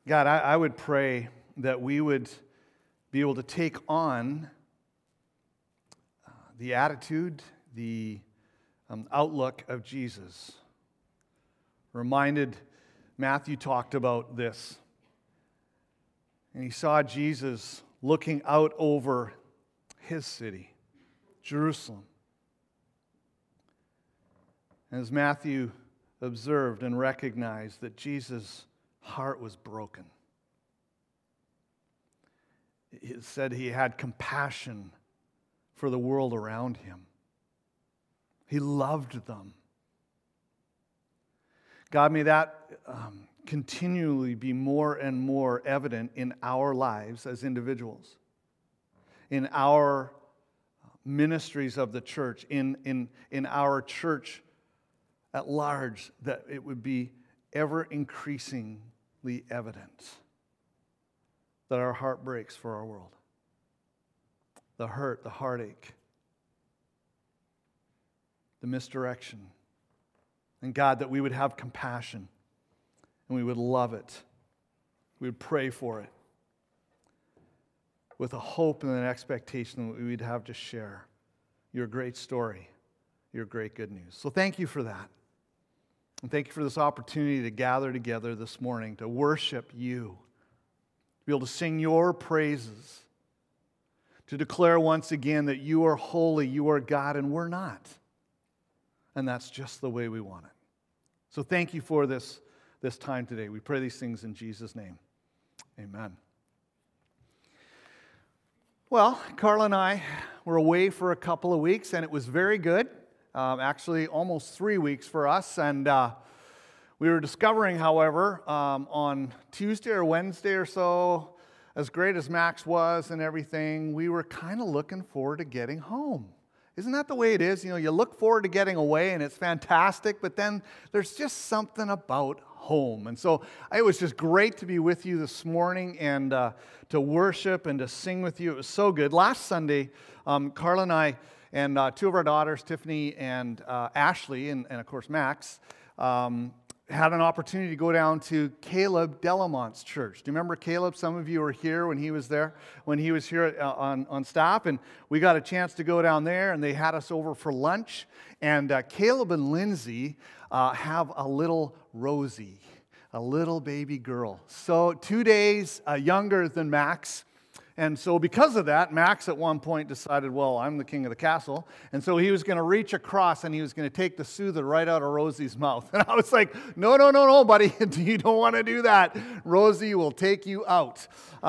God, I would pray that we would be able to take on the attitude, the outlook of Jesus. Reminded, Matthew talked about this. And he saw Jesus looking out over his city, Jerusalem. And as Matthew observed and recognized that Jesus' heart was broken, it said he had compassion for the world around him. He loved them. God, may that continually be more and more evident in our lives as individuals, in our ministries of the church, in our church at large, that it would be ever increasingly evident that our heart breaks for our world. The hurt, the heartache, the misdirection. And God, that we would have compassion and we would love it. We would pray for it with a hope and an expectation that we would have to share your great story, your great good news. So thank you for that. And thank you for this opportunity to gather together this morning to worship you, to be able to sing your praises, to declare once again that you are holy, you are God, and we're not. And that's just the way we want it. So thank you for this time today. We pray these things in Jesus' name. Amen. Well, Carla and I were away for a couple of weeks, and it was very good. Actually, almost 3 weeks for us. And we were discovering, however, on Tuesday or Wednesday or so, as great as Max was and everything, we were kind of looking forward to getting home. Isn't that the way it is? You know, you look forward to getting away and it's fantastic, but then there's just something about home. And so it was just great to be with you this morning and to worship and to sing with you. It was so good. Last Sunday, Carla and I and two of our daughters, Tiffany and Ashley, and of course Max, had an opportunity to go down to Caleb Delamont's church. Do you remember Caleb? Some of you were here when he was there, when he was here on staff, and we got a chance to go down there, and they had us over for lunch, and Caleb and Lindsay have a little Rosie, a little baby girl. So 2 days younger than Max. And so because of that, Max at one point decided, well, I'm the king of the castle. And so he was going to reach across and he was going to take the soother right out of Rosie's mouth. And I was like, no, buddy. You don't want to do that. Rosie will take you out.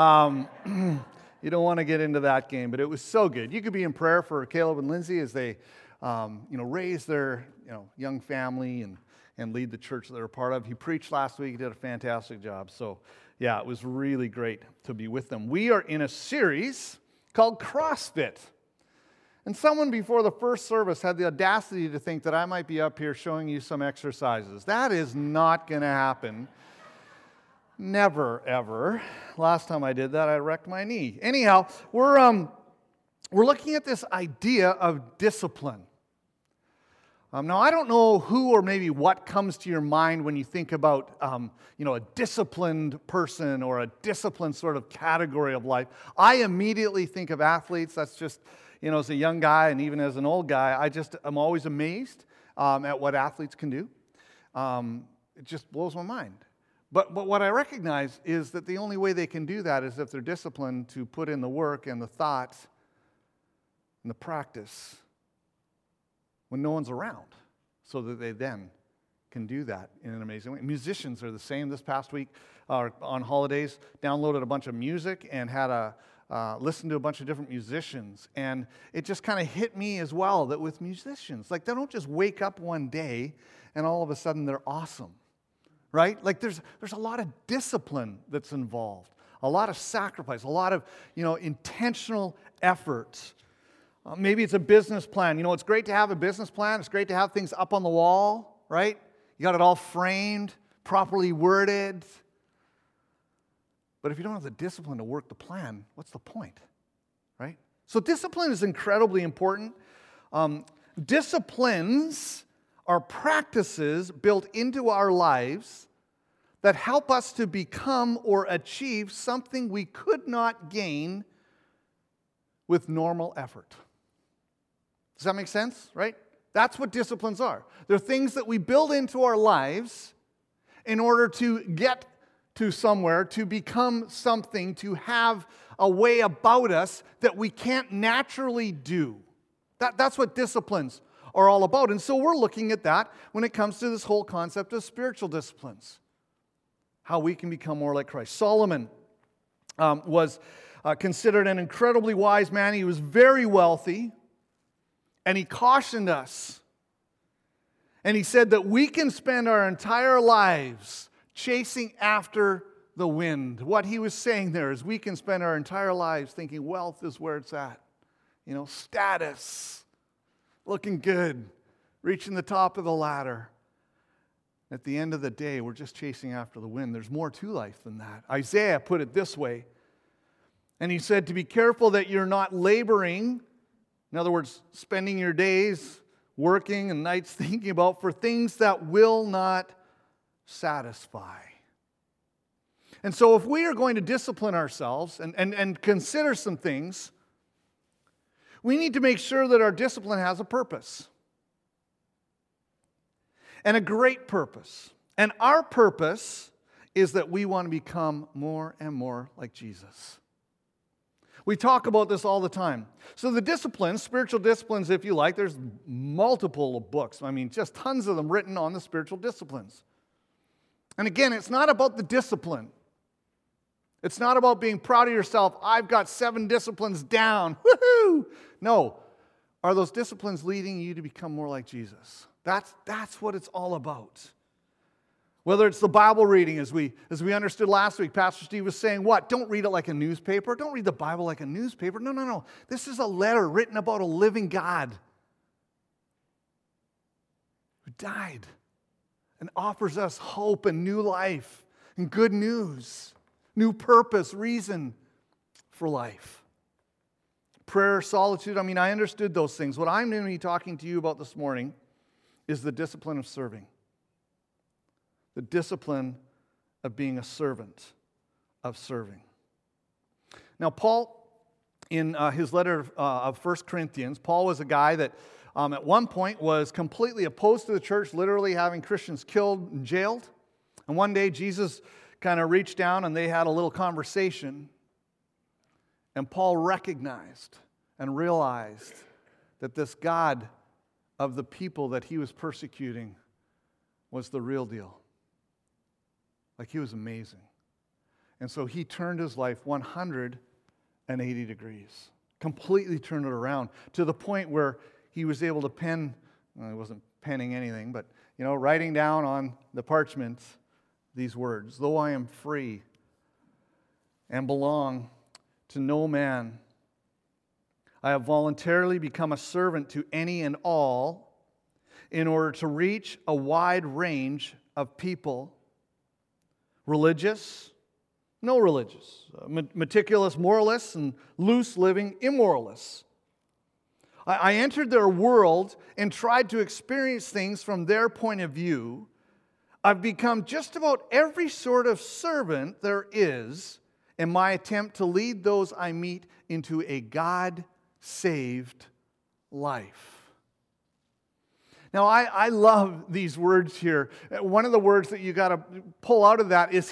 You don't want to get into that game. But it was so good. You could be in prayer for Caleb and Lindsay as they raise their young family and lead the church that they're a part of. He preached last week. He did a fantastic job. So yeah, it was really great to be with them. We are in a series called CrossFit. And someone before the first service had the audacity to think that I might be up here showing you some exercises. That is not going to happen. Never, ever. Last time I did that, I wrecked my knee. Anyhow, we're looking at this idea of discipline. Now, I don't know who or maybe what comes to your mind when you think about, a disciplined person or a disciplined sort of category of life. I immediately think of athletes. That's just, as a young guy and even as an old guy, I'm always amazed at what athletes can do. It just blows my mind. But what I recognize is that the only way they can do that is if they're disciplined to put in the work and the thought and the practice when no one's around, so that they then can do that in an amazing way. Musicians are the same. This past week, on holidays, downloaded a bunch of music and had listened to a bunch of different musicians, and it just kind of hit me as well that with musicians, like they don't just wake up one day and all of a sudden they're awesome, right? Like there's a lot of discipline that's involved, a lot of sacrifice, a lot of intentional effort. Maybe it's a business plan. It's great to have a business plan. It's great to have things up on the wall, right? You got it all framed, properly worded. But if you don't have the discipline to work the plan, what's the point, right? So discipline is incredibly important. Disciplines are practices built into our lives that help us to become or achieve something we could not gain with normal effort. Does that make sense, right? That's what disciplines are. They're things that we build into our lives in order to get to somewhere, to become something, to have a way about us that we can't naturally do. That's what disciplines are all about. And so we're looking at that when it comes to this whole concept of spiritual disciplines, how we can become more like Christ. Solomon was considered an incredibly wise man. He was very wealthy, and he cautioned us. And he said that we can spend our entire lives chasing after the wind. What he was saying there is we can spend our entire lives thinking wealth is where it's at. Status, looking good, reaching the top of the ladder. At the end of the day, we're just chasing after the wind. There's more to life than that. Isaiah put it this way, and he said to be careful that you're not laboring, in other words, spending your days working and nights thinking about for things that will not satisfy. And so if we are going to discipline ourselves and consider some things, we need to make sure that our discipline has a purpose. And a great purpose. And our purpose is that we want to become more and more like Jesus. We talk about this all the time. So the disciplines, spiritual disciplines if you like, there's multiple books. Just tons of them written on the spiritual disciplines. And again, it's not about the discipline. It's not about being proud of yourself. I've got 7 disciplines down. Woohoo! No. Are those disciplines leading you to become more like Jesus? That's what it's all about. Whether it's the Bible reading, as we understood last week, Pastor Steve was saying, what? Don't read it like a newspaper. Don't read the Bible like a newspaper. No. This is a letter written about a living God who died and offers us hope and new life and good news, new purpose, reason for life. Prayer, solitude, I understood those things. What I'm going to be talking to you about this morning is the discipline of serving. The discipline of being a servant of serving. Now, Paul, in his letter of 1 Corinthians, Paul was a guy that at one point was completely opposed to the church, literally having Christians killed and jailed. And one day, Jesus kind of reached down and they had a little conversation. And Paul recognized and realized that this God of the people that he was persecuting was the real deal. Like, he was amazing. And so he turned his life 180 degrees, completely turned it around to the point where he was able to pen, well, he wasn't penning anything, but, writing down on the parchment these words, though I am free and belong to no man, I have voluntarily become a servant to any and all in order to reach a wide range of people, religious, no religious, meticulous moralists and loose-living immoralists. I entered their world and tried to experience things from their point of view. I've become just about every sort of servant there is in my attempt to lead those I meet into a God-saved life. Now, I love these words here. One of the words that you got to pull out of that is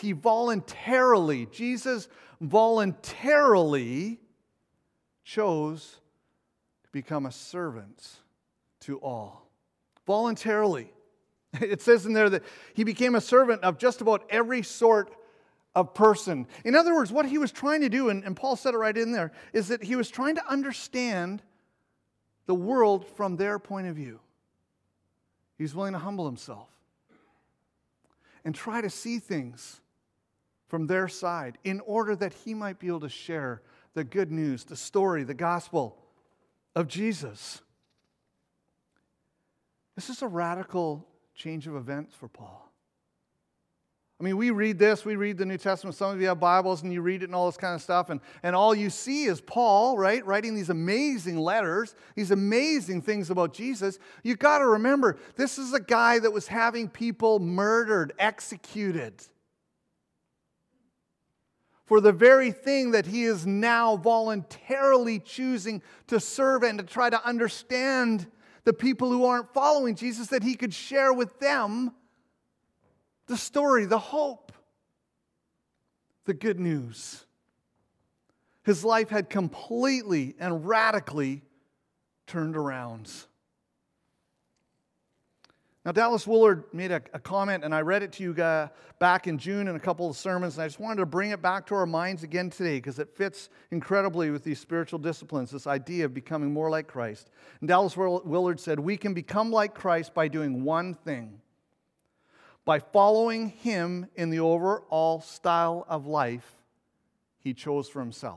Jesus voluntarily chose to become a servant to all. Voluntarily. It says in there that he became a servant of just about every sort of person. In other words, what he was trying to do, and Paul said it right in there, is that he was trying to understand the world from their point of view. He's willing to humble himself and try to see things from their side in order that he might be able to share the good news, the story, the gospel of Jesus. This is a radical change of events for Paul. We read this, we read the New Testament. Some of you have Bibles and you read it and all this kind of stuff, and all you see is Paul, right, writing these amazing letters, these amazing things about Jesus. You've got to remember, this is a guy that was having people murdered, executed. for the very thing that he is now voluntarily choosing to serve and to try to understand the people who aren't following Jesus, that he could share with them the story, the hope, the good news. His life had completely and radically turned around. Now, Dallas Willard made a comment, and I read it to you back in June in a couple of sermons, and I just wanted to bring it back to our minds again today because it fits incredibly with these spiritual disciplines, this idea of becoming more like Christ. And Dallas Willard said, "We can become like Christ by doing one thing, by following him in the overall style of life he chose for himself."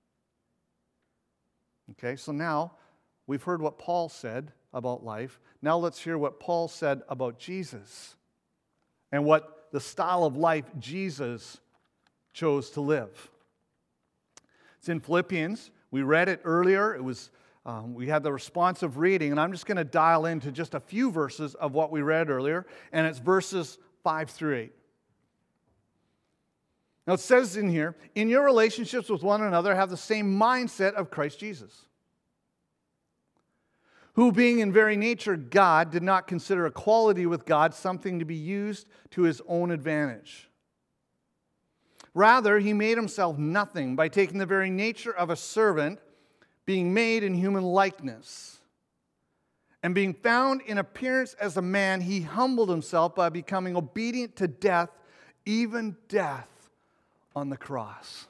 Okay, so now we've heard what Paul said about life. Now let's hear what Paul said about Jesus and what the style of life Jesus chose to live. It's in Philippians. We read it earlier. It was we had the responsive reading, and I'm just going to dial into just a few verses of what we read earlier, and it's verses 5 through 8. Now it says in here, "In your relationships with one another, have the same mindset of Christ Jesus, who being in very nature God, did not consider equality with God something to be used to his own advantage. Rather, he made himself nothing by taking the very nature of a servant, being made in human likeness. And being found in appearance as a man, he humbled himself by becoming obedient to death, even death on the cross."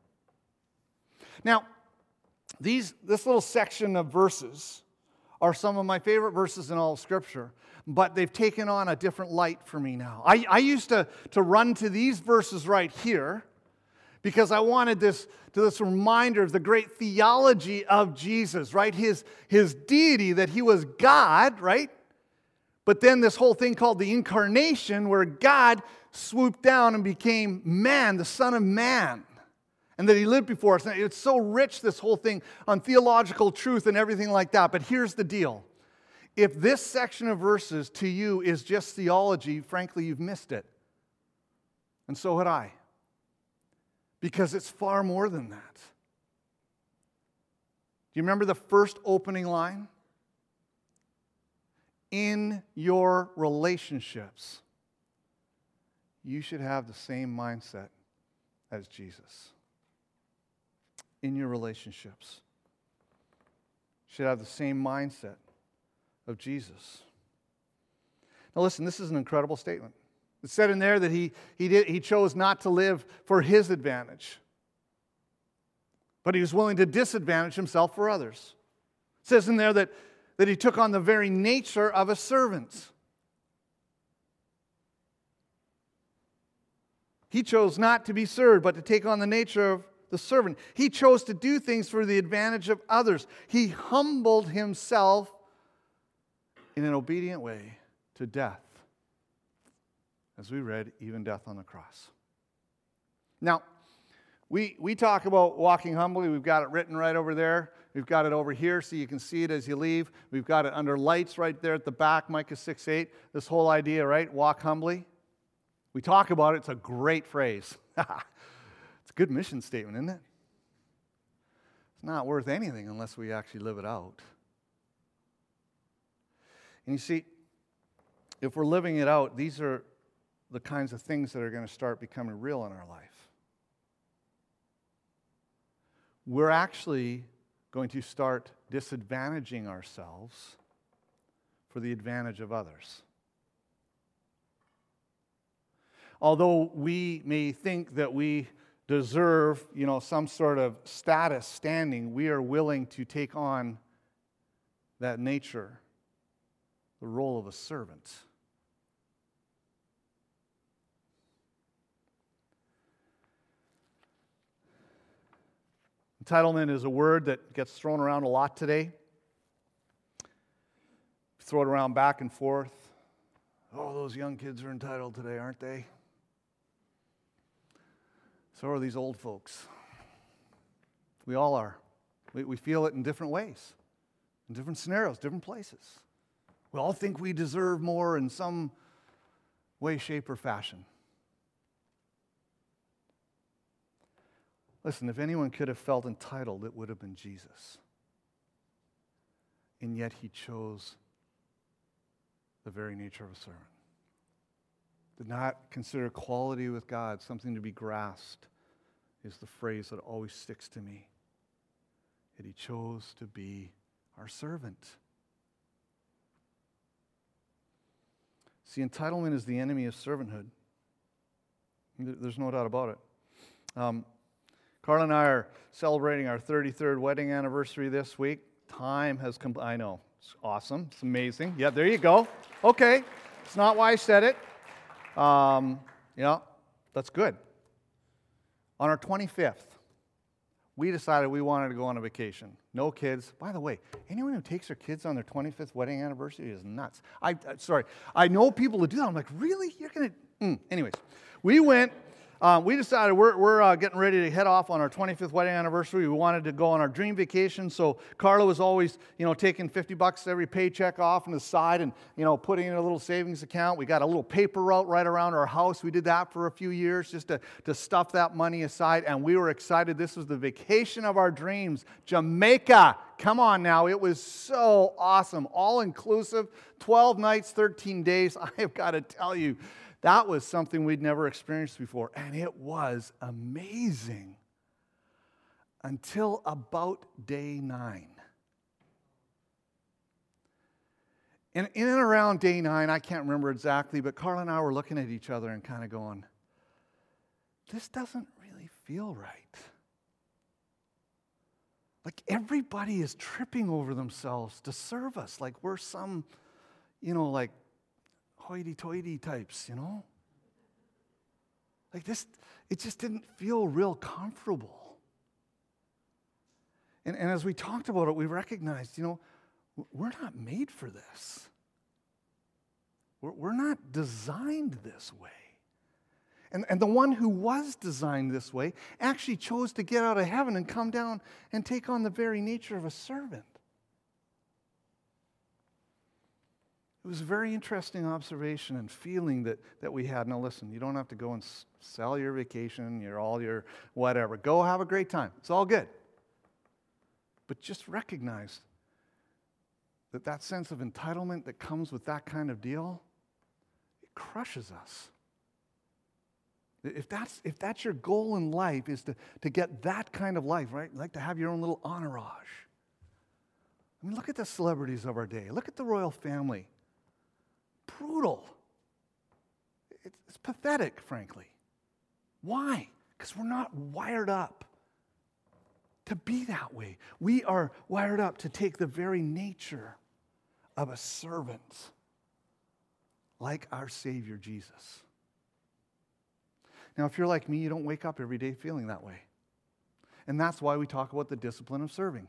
Now, this little section of verses are some of my favorite verses in all of Scripture, but they've taken on a different light for me now. I used to run to these verses right here because I wanted this reminder of the great theology of Jesus, right? His deity, that he was God, right? But then this whole thing called the incarnation, where God swooped down and became man, the Son of Man, and that he lived before us. It's so rich, this whole thing, on theological truth and everything like that. But here's the deal. If this section of verses to you is just theology, frankly, you've missed it. And so had I. Because it's far more than that. Do you remember the first opening line? In your relationships, you should have the same mindset as Jesus. In your relationships, you should have the same mindset of Jesus. Now listen, this is an incredible statement. It said in there that he chose not to live for his advantage, but he was willing to disadvantage himself for others. It says in there that he took on the very nature of a servant. He chose not to be served, but to take on the nature of the servant. He chose to do things for the advantage of others. He humbled himself in an obedient way to death. As we read, even death on the cross. Now, we talk about walking humbly. We've got it written right over there. We've got it over here so you can see it as you leave. We've got it under lights right there at the back, Micah 6:8. This whole idea, right? Walk humbly. We talk about it. It's a great phrase. It's a good mission statement, isn't it? It's not worth anything unless we actually live it out. And you see, if we're living it out, these are the kinds of things that are going to start becoming real in our life. We're actually going to start disadvantaging ourselves for the advantage of others. Although we may think that we deserve, some sort of status, standing, we are willing to take on that nature, the role of a servant. Entitlement is a word that gets thrown around a lot today. Throw it around back and forth. Oh, those young kids are entitled today, aren't they? So are these old folks. We all are. We feel it in different ways, in different scenarios, different places. We all think we deserve more in some way, shape, or fashion. Listen, if anyone could have felt entitled, it would have been Jesus. And yet he chose the very nature of a servant. Did not consider equality with God something to be grasped, is the phrase that always sticks to me. Yet he chose to be our servant. See, entitlement is the enemy of servanthood. There's no doubt about it. Carla and I are celebrating our 33rd wedding anniversary this week. Time has come. I know. It's awesome. It's amazing. Yeah, there you go. Okay. It's not why I said it. Yeah, that's good. On our 25th, we decided we wanted to go on a vacation. No kids. By the way, anyone who takes their kids on their 25th wedding anniversary is nuts. I know people who do that. I'm like, really? You're going to... Anyways, we went... we decided we're getting ready to head off on our 25th wedding anniversary. We wanted to go on our dream vacation, so Carla was always, taking $50 every paycheck off on the side and, putting in a little savings account. We got a little paper route right around our house. We did that for a few years just to stuff that money aside, and we were excited. This was the vacation of our dreams, Jamaica. Come on now. It was so awesome. All-inclusive, 12 nights, 13 days. I have got to tell you, that was something we'd never experienced before, and it was amazing until about day 9. In and around day 9, I can't remember exactly, but Carla and I were looking at each other and kind of going, this doesn't really feel right. Like everybody is tripping over themselves to serve us, like we're some, like hoity-toity types, Like this, it just didn't feel real comfortable. And as we talked about it, we recognized, we're not made for this. We're not designed this way. And the one who was designed this way actually chose to get out of heaven and come down and take on the very nature of a servant. It was a very interesting observation and feeling that we had. Now listen, you don't have to go and sell your vacation, your whatever. Go have a great time. It's all good. But just recognize that sense of entitlement that comes with that kind of deal, it crushes us. If that's your goal in life is to get that kind of life, right? Like to have your own little entourage. I mean, look at the celebrities of our day. Look at the royal family. Brutal. It's pathetic, frankly. Why? Because we're not wired up to be that way. We are wired up to take the very nature of a servant, like our Savior Jesus. Now, if you're like me, you don't wake up every day feeling that way. And that's why we talk about the discipline of serving.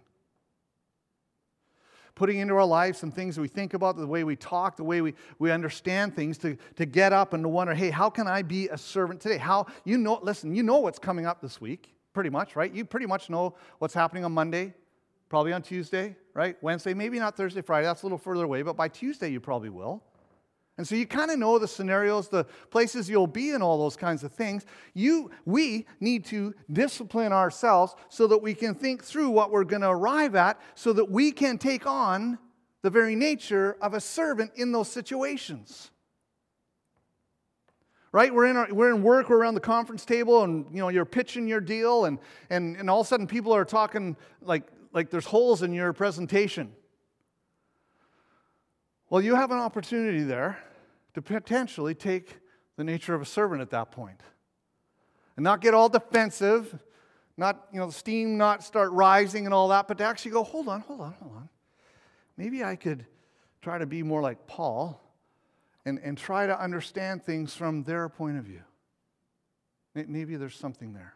Putting into our lives some things that we think about, the way we talk, the way we understand things, to get up and to wonder, hey, how can I be a servant today? Listen, you know what's coming up this week, pretty much, right? You pretty much know what's happening on Monday, probably on Tuesday, right? Wednesday, maybe not Thursday, Friday, that's a little further away, but by Tuesday you probably will. And so you kind of know the scenarios, the places you'll be and all those kinds of things. We need to discipline ourselves so that we can think through what we're going to arrive at so that we can take on the very nature of a servant in those situations. Right? We're in work, we're around the conference table, and you're pitching your deal, and all of a sudden people are talking like there's holes in your presentation. Well, you have an opportunity there to potentially take the nature of a servant at that point. And not get all defensive, not, the steam not start rising and all that, but to actually go, hold on. Maybe I could try to be more like Paul and try to understand things from their point of view. Maybe there's something there.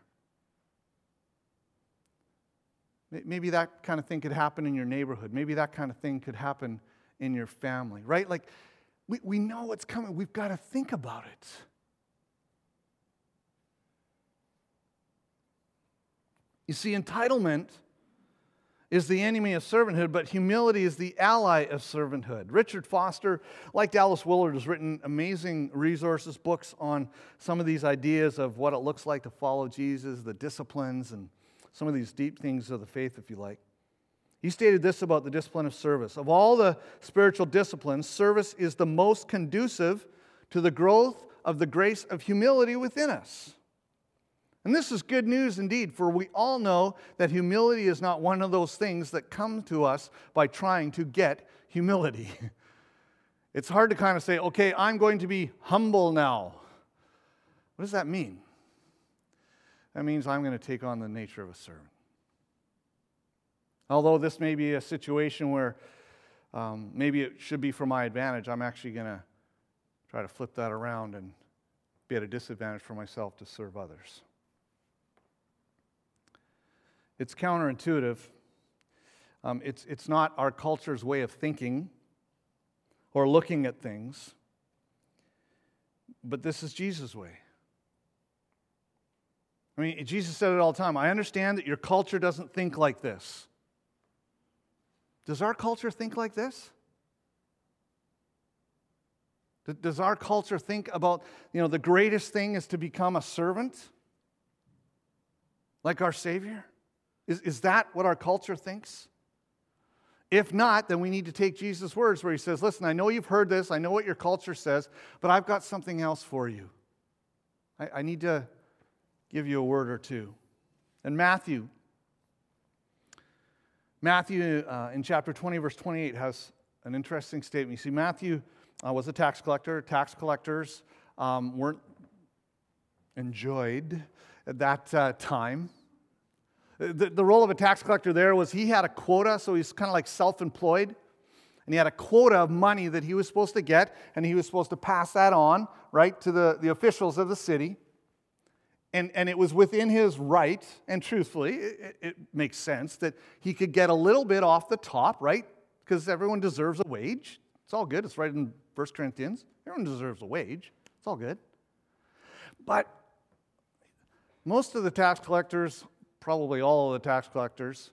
Maybe that kind of thing could happen in your neighborhood. Maybe that kind of thing could happen in your family, right? Like, we know what's coming. We've got to think about it. You see, entitlement is the enemy of servanthood, but humility is the ally of servanthood. Richard Foster, like Dallas Willard, has written amazing resources, books on some of these ideas of what it looks like to follow Jesus, the disciplines, and some of these deep things of the faith, if you like. He stated this about the discipline of service. Of all the spiritual disciplines, service is the most conducive to the growth of the grace of humility within us. And this is good news indeed, for we all know that humility is not one of those things that come to us by trying to get humility. It's hard to kind of say, okay, I'm going to be humble now. What does that mean? That means I'm going to take on the nature of a servant. Although this may be a situation where maybe it should be for my advantage, I'm actually going to try to flip that around and be at a disadvantage for myself to serve others. It's counterintuitive. It's not our culture's way of thinking or looking at things, but this is Jesus' way. I mean, Jesus said it all the time. I understand that your culture doesn't think like this. Does our culture think like this? Does our culture think about, the greatest thing is to become a servant? Like our Savior? Is that what our culture thinks? If not, then we need to take Jesus' words where he says, listen, I know you've heard this, I know what your culture says, but I've got something else for you. I need to give you a word or two. And Matthew in chapter 20, verse 28 has an interesting statement. You see, Matthew was a tax collector. Tax collectors weren't enjoyed at that time. The role of a tax collector there was he had a quota, so he's kind of like self-employed. And he had a quota of money that he was supposed to get, and he was supposed to pass that on, right, to the officials of the city. And it was within his right, and truthfully, it makes sense that he could get a little bit off the top, right? Because everyone deserves a wage. It's all good. It's right in 1 Corinthians. Everyone deserves a wage. It's all good. But most of the tax collectors, probably all of the tax collectors,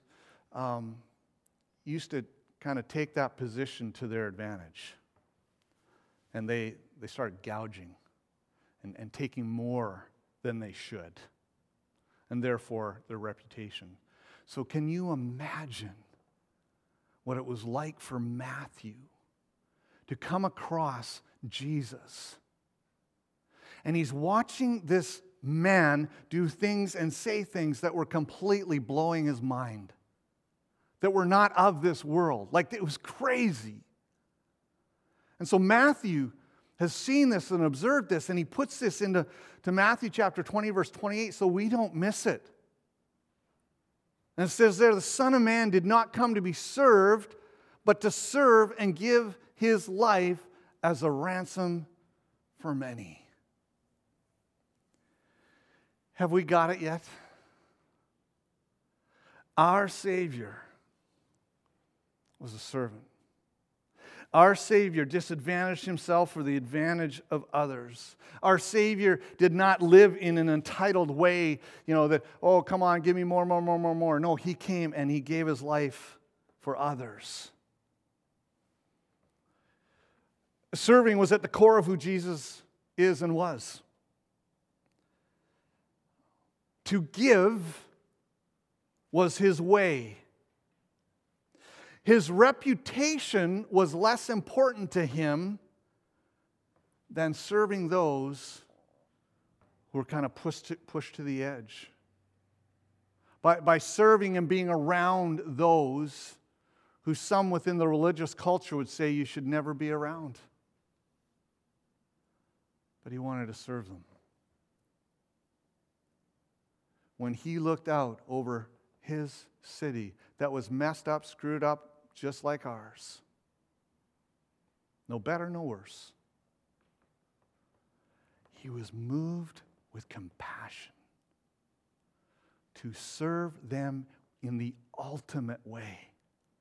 used to kind of take that position to their advantage. And they started gouging and taking more than they should, and therefore their reputation. So can you imagine what it was like for Matthew to come across Jesus? And he's watching this man do things and say things that were completely blowing his mind, that were not of this world. Like, it was crazy. And so Matthew has seen this and observed this, and he puts this into Matthew chapter 20, verse 28, so we don't miss it. And it says there, the Son of Man did not come to be served, but to serve and give his life as a ransom for many. Have we got it yet? Our Savior was a servant. Our Savior disadvantaged himself for the advantage of others. Our Savior did not live in an entitled way, that, oh, come on, give me more. No, he came and he gave his life for others. Serving was at the core of who Jesus is and was. To give was his way. His reputation was less important to him than serving those who were kind of pushed to the edge. By serving and being around those who some within the religious culture would say you should never be around. But he wanted to serve them. When he looked out over his city that was messed up, screwed up, just like ours. No better, no worse. He was moved with compassion to serve them in the ultimate way.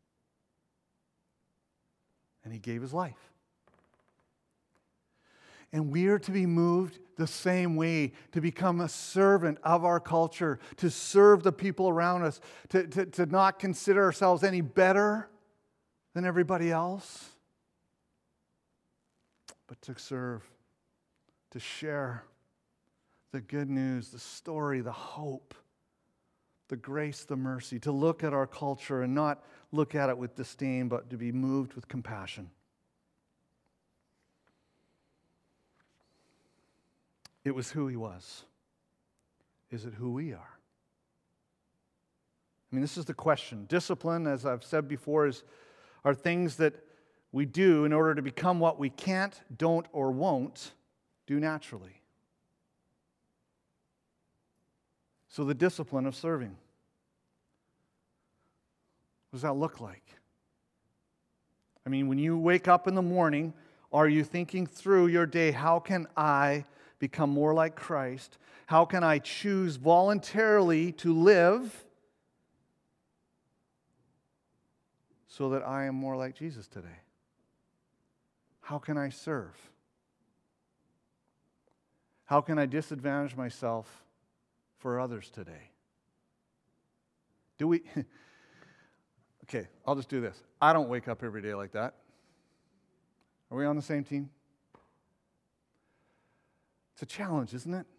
And he gave his life. And we are to be moved the same way, to become a servant of our culture, to serve the people around us, to not consider ourselves any better than everybody else, but to serve, to share the good news, the story, the hope, the grace, the mercy, to look at our culture and not look at it with disdain, but to be moved with compassion. It was who he was. Is it who we are? I mean, this is the question. Discipline, as I've said before, are things that we do in order to become what we can't, don't, or won't do naturally. So the discipline of serving. What does that look like? I mean, when you wake up in the morning, are you thinking through your day, how can I become more like Christ? How can I choose voluntarily to live so that I am more like Jesus today? How can I serve? How can I disadvantage myself for others today? Do we... Okay, I'll just do this. I don't wake up every day like that. Are we on the same team? It's a challenge, isn't it?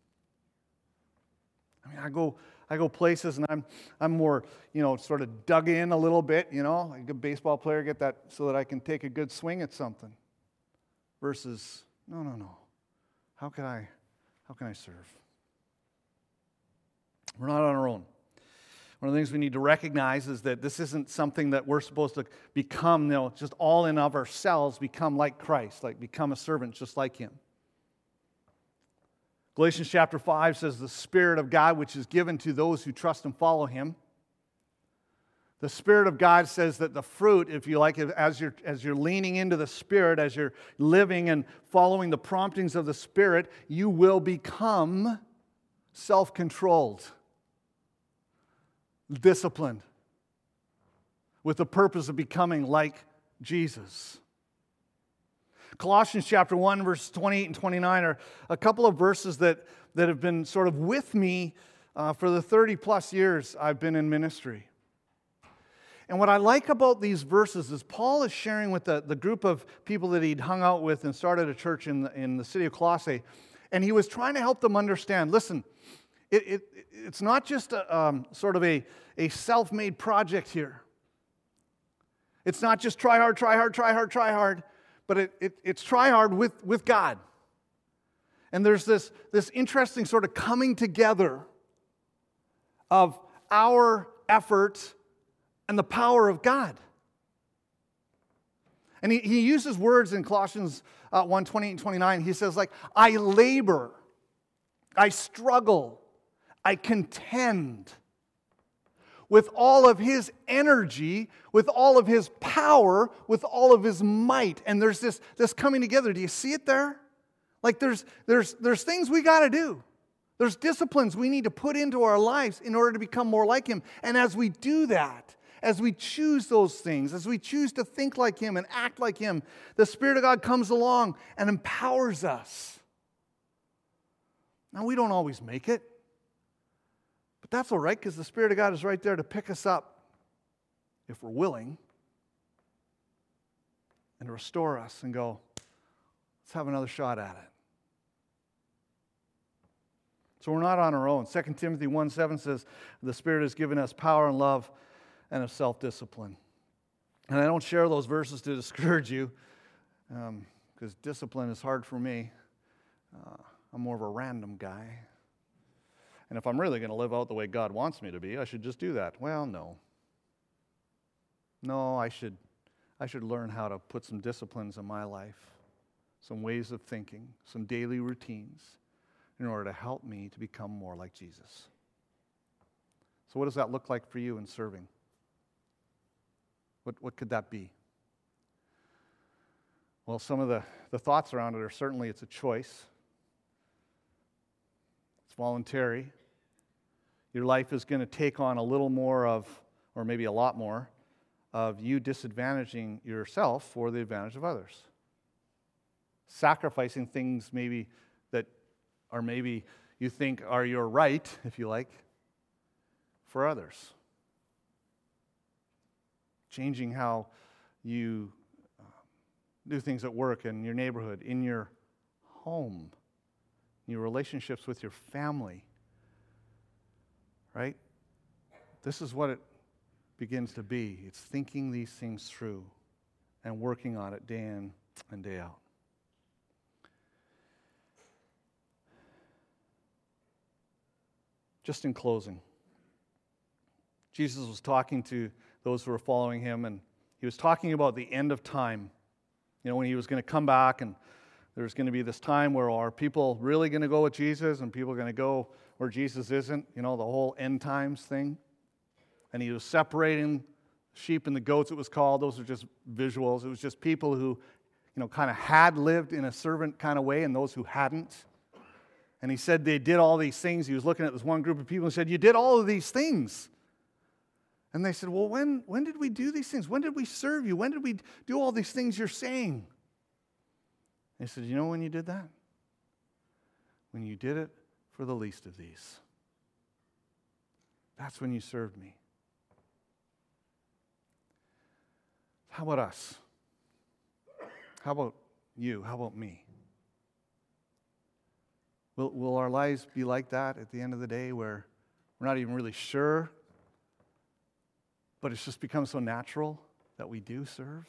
I mean, I go places and I'm more, sort of dug in a little bit, like a baseball player, get that so that I can take a good swing at something. Versus, no. How can I serve? We're not on our own. One of the things we need to recognize is that this isn't something that we're supposed to become, just all in of ourselves, become like Christ, like become a servant just like Him. Galatians chapter 5 says, the Spirit of God, which is given to those who trust and follow Him. The Spirit of God says that the fruit, if you like, as you're leaning into the Spirit, as you're living and following the promptings of the Spirit, you will become self-controlled, disciplined, with the purpose of becoming like Jesus. Colossians chapter 1, verses 28 and 29 are a couple of verses that have been sort of with me for the 30 plus years I've been in ministry. And what I like about these verses is Paul is sharing with the group of people that he'd hung out with and started a church in the city of Colossae, and he was trying to help them understand, listen, it's not just sort of a self-made project here. It's not just try hard, but it's try hard with God. And there's this interesting sort of coming together of our effort and the power of God. And he uses words in Colossians 1, 28 and 29. He says, like, I labor, I struggle, I contend with all of his energy, with all of his power, with all of his might. And there's this coming together. Do you see it there? Like there's things we got to do. There's disciplines we need to put into our lives in order to become more like him. And as we do that, as we choose those things, as we choose to think like him and act like him, the Spirit of God comes along and empowers us. Now, we don't always make it. But that's all right, because the Spirit of God is right there to pick us up if we're willing and to restore us and go, let's have another shot at it. So we're not on our own. 2 Timothy 1:7 says, the Spirit has given us power and love and of self-discipline. And I don't share those verses to discourage you, because discipline is hard for me. I'm more of a random guy. And if I'm really going to live out the way God wants me to be, I should just do that. Well, no. No, I should learn how to put some disciplines in my life, some ways of thinking, some daily routines in order to help me to become more like Jesus. So what does that look like for you in serving? What could that be? Well, some of the thoughts around it are certainly it's a choice. Voluntary. Your life is going to take on a little more of, or maybe a lot more, of you disadvantaging yourself for the advantage of others. sacrificing things maybe that are maybe you think are your right, if you like, for others. Changing how you do things at work, in your neighborhood, in your home, in your relationships with your family. Right? This is what it begins to be. It's thinking these things through and working on it day in and day out. Just in closing, Jesus was talking to those who were following him, and he was talking about the end of time. You know, when he was going to come back, and there's going to be this time where are people really going to go with Jesus, and people are going to go where Jesus isn't, you know, the whole end times thing. And he was separating sheep and the goats, it was called. Those are just visuals. It was just people who, you know, kind of had lived in a servant kind of way and those who hadn't. And he said they did all these things. He was looking at this one group of people and said, you did all of these things. And they said, well, when did we do these things? When did we serve you? When did we do all these things you're saying? And he said, you know when you did that? When you did it for the least of these. That's when you served me. How about us? How about you? How about me? Will our lives be like that at the end of the day, where we're not even really sure, but it's just become so natural that we do serve?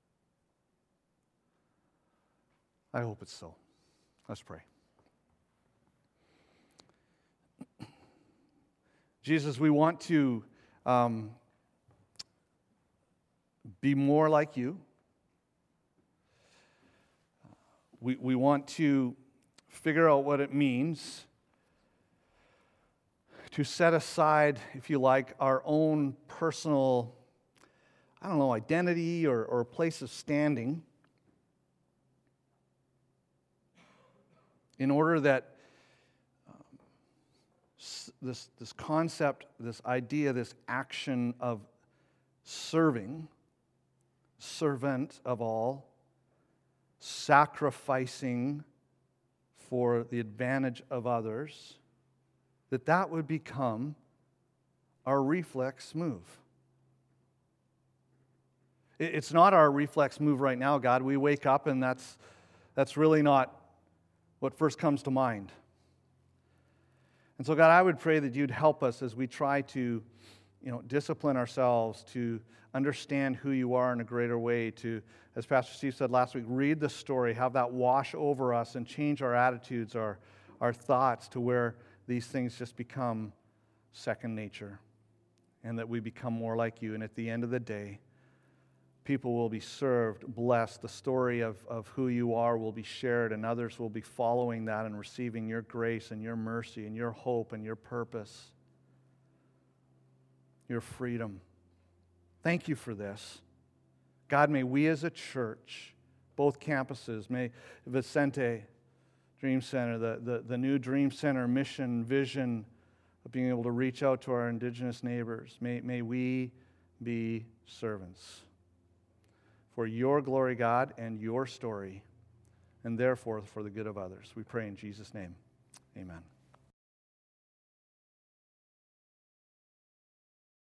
I hope it's so. Let's pray. Jesus, we want to be more like you. We want to figure out what it means to set aside, if you like, our own personal, identity or place of standing in order that this concept, this idea, this action of serving, servant of all, sacrificing for the advantage of others, that would become our reflex move. It's not our reflex move right now, God. We wake up and that's really not what first comes to mind. And so, God, I would pray that you'd help us as we try to, discipline ourselves to understand who you are in a greater way, to, as Pastor Steve said last week, read the story, have that wash over us and change our attitudes, our thoughts to where these things just become second nature and that we become more like you. And at the end of the day, people will be served, blessed. The story of who you are will be shared, and others will be following that and receiving your grace and your mercy and your hope and your purpose, your freedom. Thank you for this. God, may we as a church, both campuses, may Vicente Dream Center, the new Dream Center mission, vision of being able to reach out to our Indigenous neighbors, may we be servants for your glory, God, and your story, and therefore for the good of others. We pray in Jesus' name. Amen.